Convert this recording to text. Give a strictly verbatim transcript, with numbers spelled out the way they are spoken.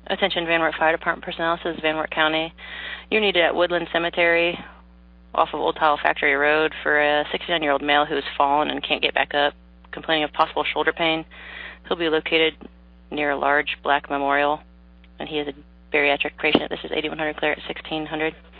Attention Van Wert Fire Department personnel, this is Van Wert County. You're needed at Woodland Cemetery off of Old Tile Factory Road for a sixty-nine-year-old male who has fallen and can't get back up, complaining of possible shoulder pain. He'll be located near a large black memorial, and he is a bariatric patient. This is eighty-one hundred Claire at sixteen hundred.